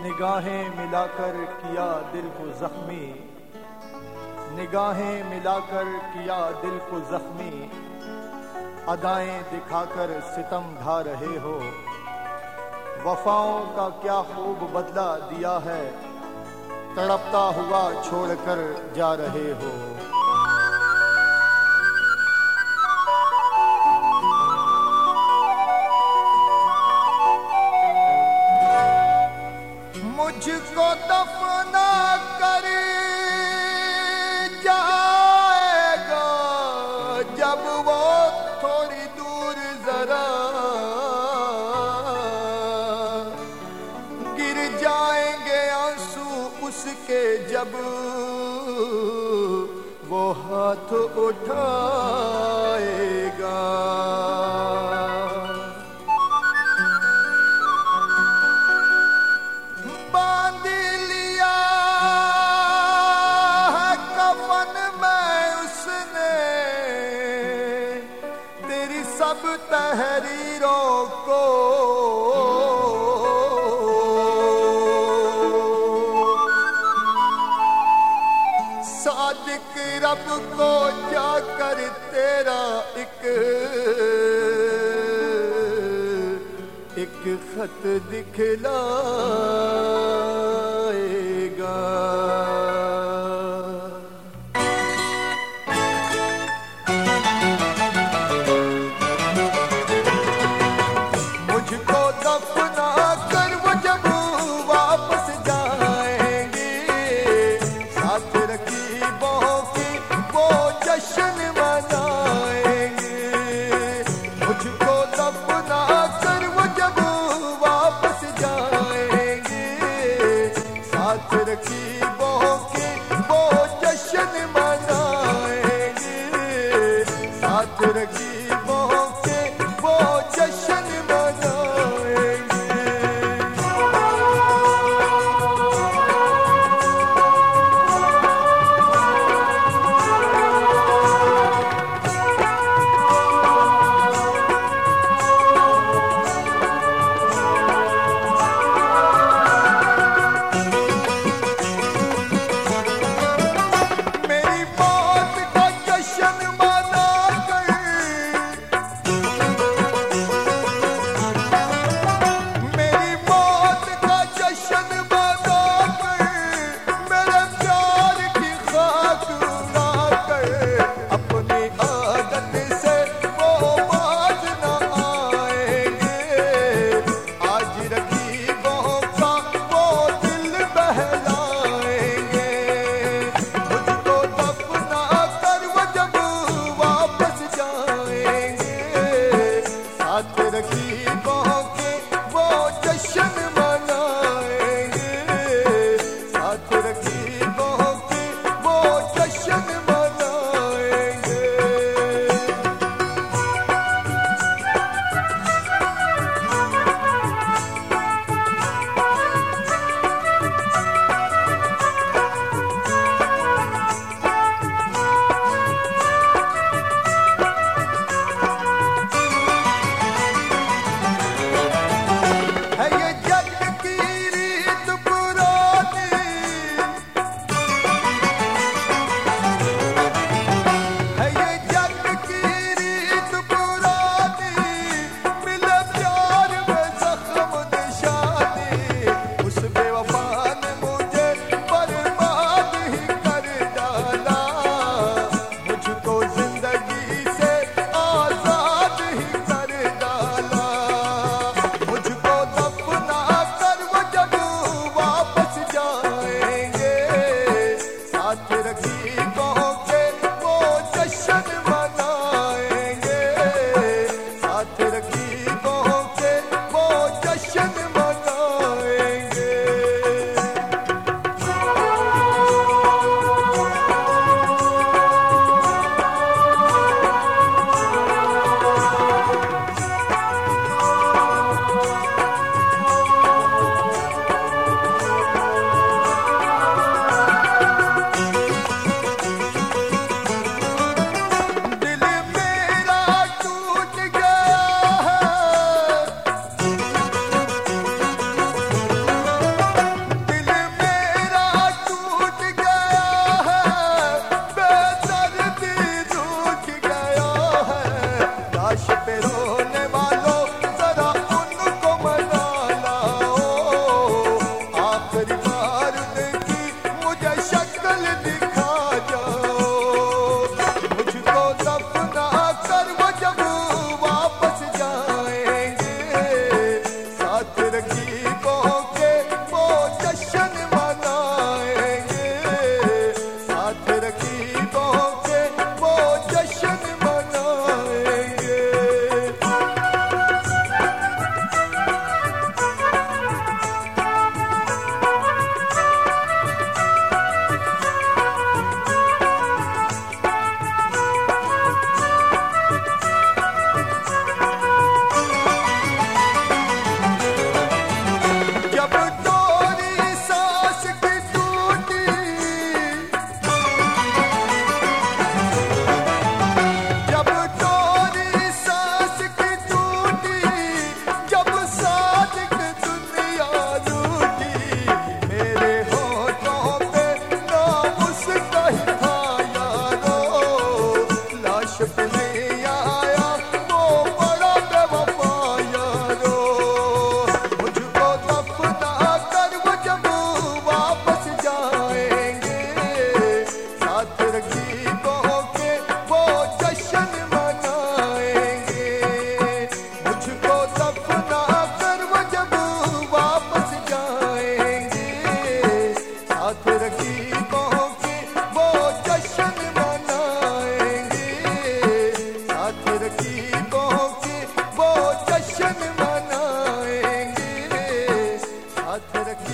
निगाहें मिलाकर किया दिल को जख्मी, निगाहें मिलाकर किया दिल को जख्मी, अदाएं दिखाकर सितम ढा रहे हो। वफाओं का क्या खूब बदला दिया है, तड़पता हुआ छोड़कर जा रहे हो। मुझको दफना कर जाएगा जब वो थोड़ी दूर जरा, गिर जाएंगे आंसू उसके जब वो हाथ उठाएगा। सब तहरीरों को सादिक रब को जाकर तेरा एक खत दिखलाएगा। रकीबों की वो जश्न मनाएंगे, साथ रकीबों के वो जश्न मनाएंगे।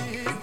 दी